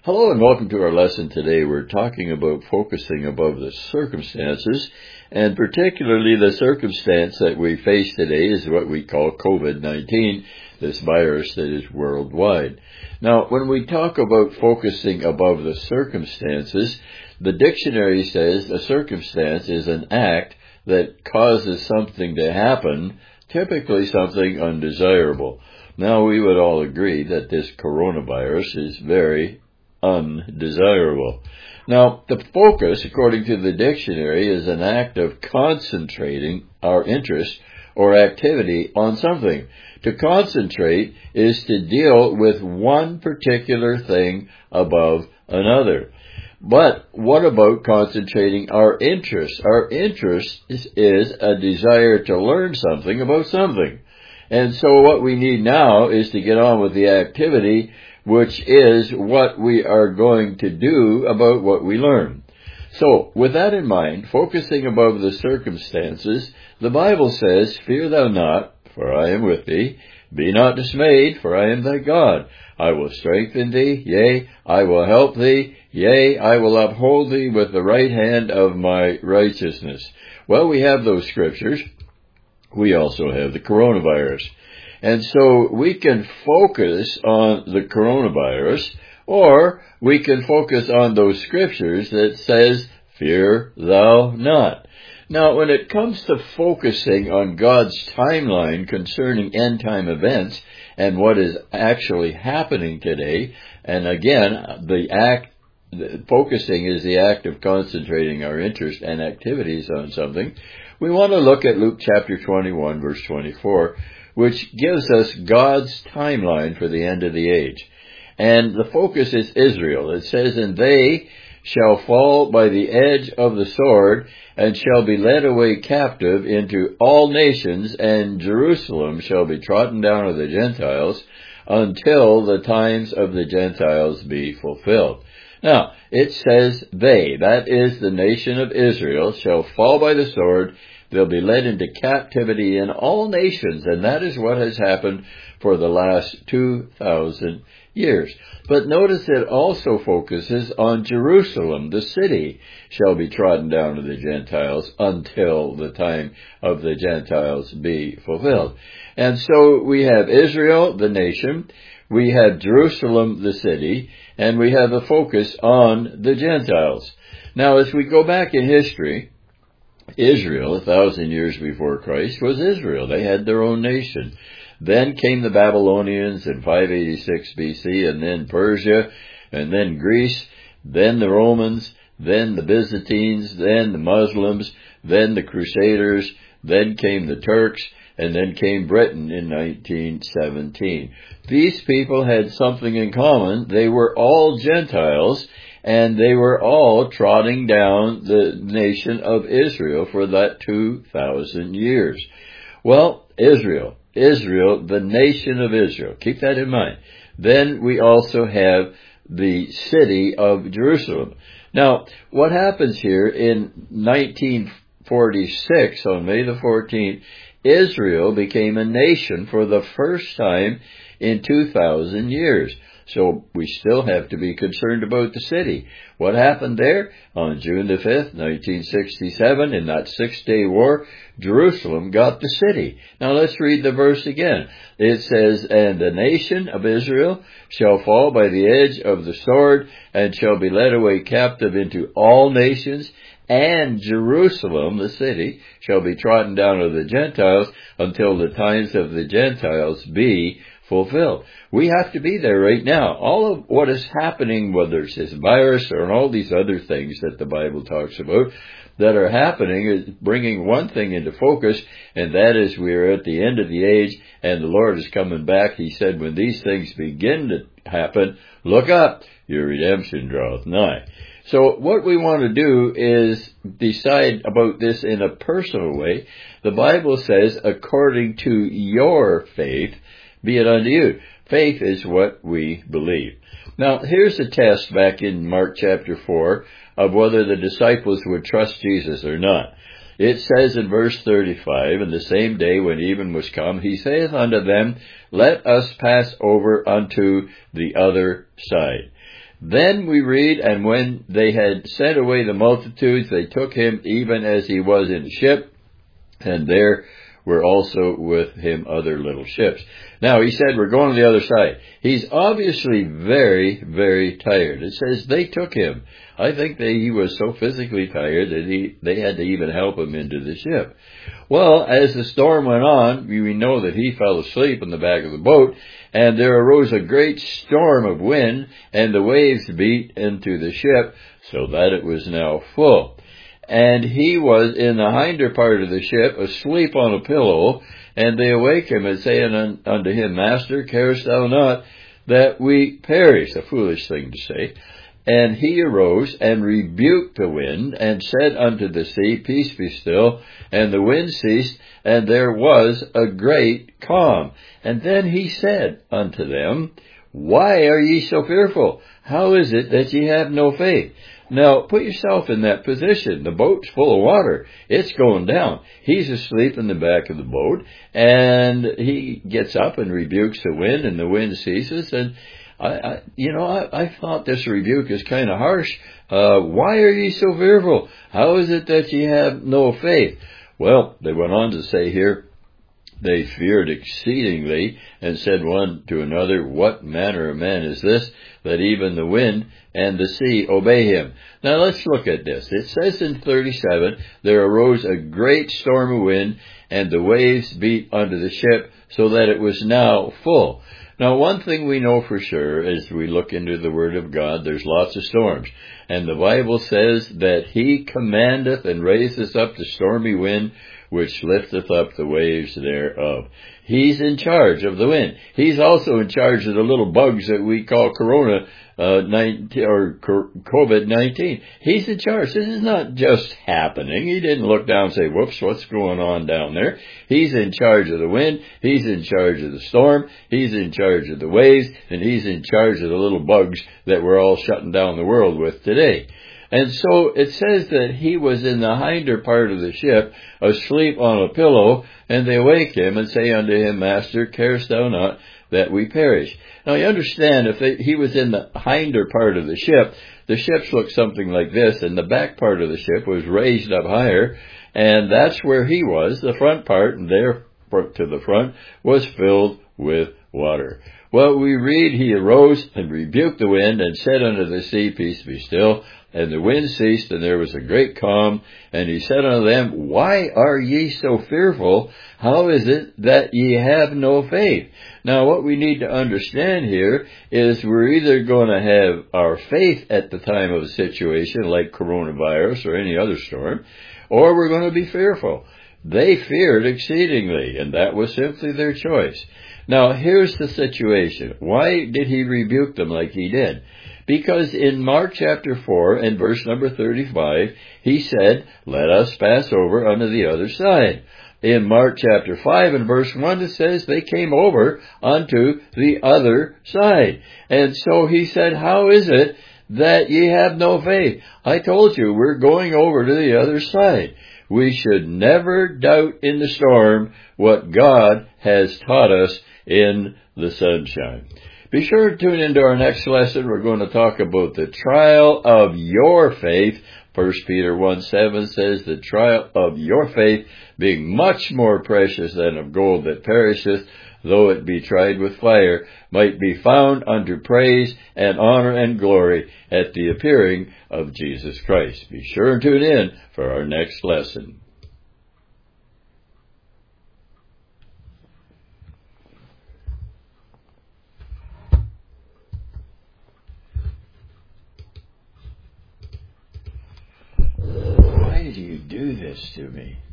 Hello and welcome to our lesson today. We're talking about focusing above the circumstances, and particularly the circumstance that we face today is what we call COVID-19, this virus that is worldwide. Now, when we talk about focusing above the circumstances, the dictionary says a circumstance is an act that causes something to happen, typically something undesirable. Now, we would all agree that this coronavirus is very undesirable. Now, the focus, according to the dictionary, is an act of concentrating our interest or activity on something. To concentrate is to deal with one particular thing above another. But what about concentrating our interest? Our interest is a desire to learn something about something. And so what we need now is to get on with the activity, which is what we are going to do about what we learn. So, with that in mind, focusing above the circumstances, the Bible says, "Fear thou not, for I am with thee. Be not dismayed, for I am thy God. I will strengthen thee, yea, I will help thee, yea, I will uphold thee with the right hand of my righteousness." Well, we have those scriptures. We also have the coronavirus. And so we can focus on the coronavirus, or we can focus on those scriptures that says, "Fear thou not." Now, when it comes to focusing on God's timeline concerning end-time events and what is actually happening today, and again, focusing is the act of concentrating our interest and activities on something, we want to look at Luke chapter 21, verse 24, which gives us God's timeline for the end of the age. And the focus is Israel. It says, "And they shall fall by the edge of the sword, and shall be led away captive into all nations, and Jerusalem shall be trodden down of the Gentiles, until the times of the Gentiles be fulfilled." Now, it says they, that is the nation of Israel, shall fall by the sword. They'll be led into captivity in all nations, and that is what has happened for the last 2,000 years. But notice it also focuses on Jerusalem. The city shall be trodden down to the Gentiles until the time of the Gentiles be fulfilled. And so we have Israel, the nation, we have Jerusalem, the city, and we have a focus on the Gentiles. Now, as we go back in history, Israel, 1,000 years before Christ, was Israel. They had their own nation. Then came the Babylonians in 586 BC, and then Persia, and then Greece, then the Romans, then the Byzantines, then the Muslims, then the Crusaders, then came the Turks, and then came Britain in 1917. These people had something in common. They were all Gentiles, and they were all trotting down the nation of Israel for that 2,000 years. Well, Israel, the nation of Israel. Keep that in mind. Then we also have the city of Jerusalem. Now, what happens here in 1946, on May the 14th, Israel became a nation for the first time in 2,000 years. So we still have to be concerned about the city. What happened there? On June the 5th, 1967, in that 6-day war, Jerusalem got the city. Now let's read the verse again. It says, "And the nation of Israel shall fall by the edge of the sword, and shall be led away captive into all nations, and Jerusalem, the city, shall be trodden down of the Gentiles, until the times of the Gentiles be fulfilled." We have to be there right now. All of what is happening, whether it's this virus or all these other things that the Bible talks about that are happening, is bringing one thing into focus, and that is we are at the end of the age, and the Lord is coming back. He said, when these things begin to happen, look up, your redemption draweth nigh. So what we want to do is decide about this in a personal way. The Bible says, according to your faith, be it unto you. Faith is what we believe. Now, here's a test back in Mark chapter 4 of whether the disciples would trust Jesus or not. It says in verse 35, "And the same day when even was come, he saith unto them, Let us pass over unto the other side. Then we read, And when they had sent away the multitudes, they took him even as he was in the ship, and there were also with him other little ships." Now, he said, we're going to the other side. He's obviously very, very tired. It says they took him. I think that he was so physically tired that they had to even help him into the ship. Well, as the storm went on, we know that he fell asleep in the back of the boat, and there arose a great storm of wind, and the waves beat into the ship, so that it was now full. And he was in the hinder part of the ship, asleep on a pillow, and they awake him, and say unto him, Master, carest thou not that we perish? A foolish thing to say. And he arose, and rebuked the wind, and said unto the sea, Peace, be still. And the wind ceased, and there was a great calm. And then he said unto them, Why are ye so fearful? How is it that ye have no faith? Now, put yourself in that position. The boat's full of water. It's going down. He's asleep in the back of the boat, and he gets up and rebukes the wind, and the wind ceases. And I thought this rebuke is kind of harsh. Why are ye so fearful? How is it that ye have no faith? Well, they went on to say here, they feared exceedingly, and said one to another, What manner of man is this, that even the wind and the sea obey him? Now let's look at this. It says in 37, There arose a great storm of wind, and the waves beat unto the ship, so that it was now full. Now, one thing we know for sure as we look into the Word of God, there's lots of storms. And the Bible says that He commandeth and raiseth up the stormy wind, which lifteth up the waves thereof. He's in charge of the wind. He's also in charge of the little bugs that we call COVID-19. He's in charge. This is not just happening. He didn't look down and say, whoops, what's going on down there? He's in charge of the wind. He's in charge of the storm. He's in charge of the waves. And he's in charge of the little bugs that we're all shutting down the world with today. And so it says that he was in the hinder part of the ship, asleep on a pillow, and they awake him and say unto him, Master, carest thou not that we perish? Now you understand, if he was in the hinder part of the ships looked something like this, and the back part of the ship was raised up higher, and that's where he was. The front part, and there to the front, was filled with water. Well, we read, he arose and rebuked the wind and said unto the sea, Peace, be still. And the wind ceased, and there was a great calm. And he said unto them, Why are ye so fearful? How is it that ye have no faith? Now, what we need to understand here is we're either going to have our faith at the time of a situation like coronavirus or any other storm, or we're going to be fearful. They feared exceedingly, and that was simply their choice. Now, here's the situation. Why did he rebuke them like he did? Because in Mark chapter 4 and verse number 35, he said, Let us pass over unto the other side. In Mark chapter 5 and verse 1, it says they came over unto the other side. And so he said, How is it that ye have no faith? I told you, we're going over to the other side. We should never doubt in the storm what God has taught us in the sunshine. Be sure to tune into our next lesson. We're going to talk about the trial of your faith. 1 Peter 1:7 says, The trial of your faith being much more precious than of gold that perisheth, though it be tried with fire, might be found unto praise and honor and glory at the appearing of Jesus Christ. Be sure and tune in for our next lesson. Why did you do this to me?